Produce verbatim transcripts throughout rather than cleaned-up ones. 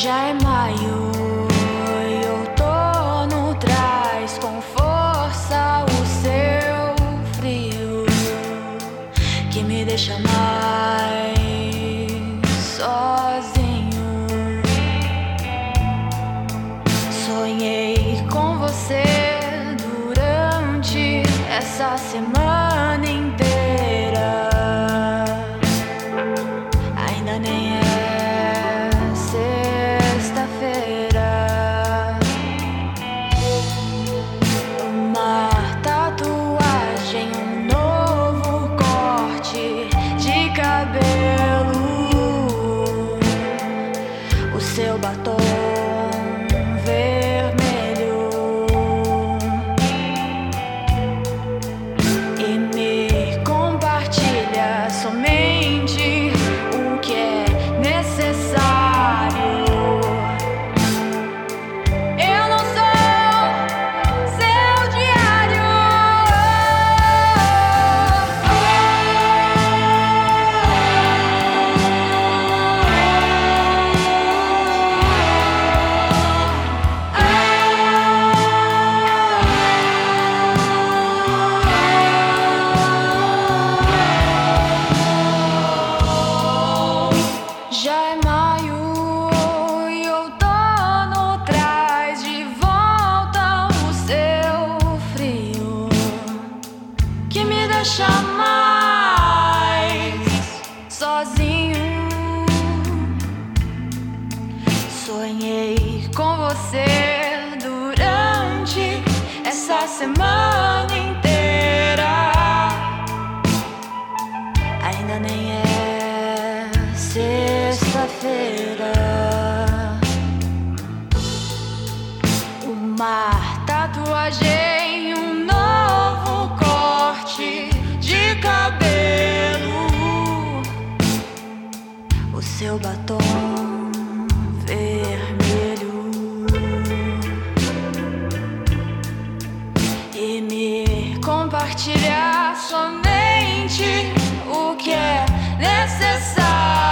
Já é maio e outono traz com força o seu frio que me deixa mais sozinho. Sonhei com você durante essa semana inteira. Ainda nem é seu batom vermelho e me compartilha somente o que é necessário. Eu não sou seu diário. Já é maio e outono traz de volta o seu frio que me deixa mais sozinho. Sonhei com você durante essa semana inteira. Ainda nem é sexta-feira. Uma tatuagem, um novo corte de cabelo, o seu batom vermelho e me compartilhar somente o que é necessário.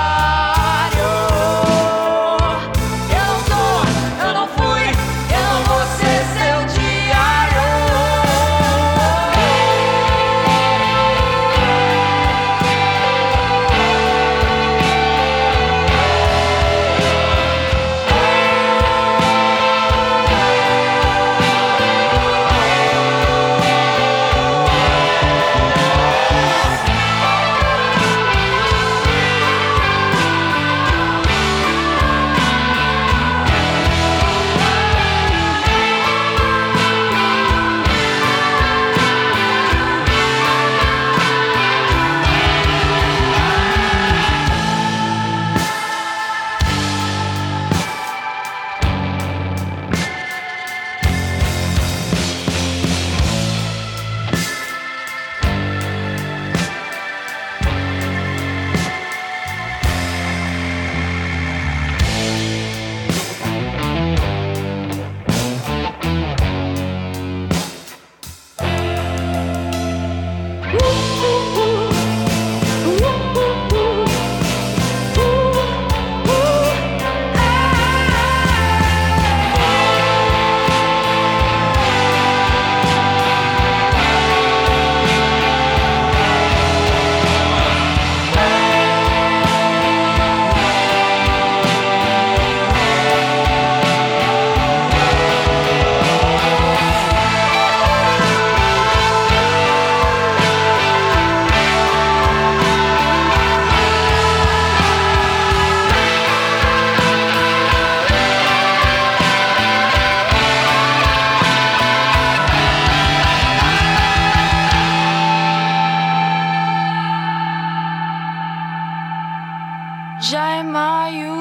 Já é maio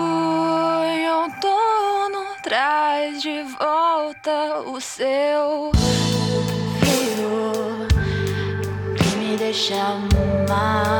e outono traz de volta o seu frio que me deixa mais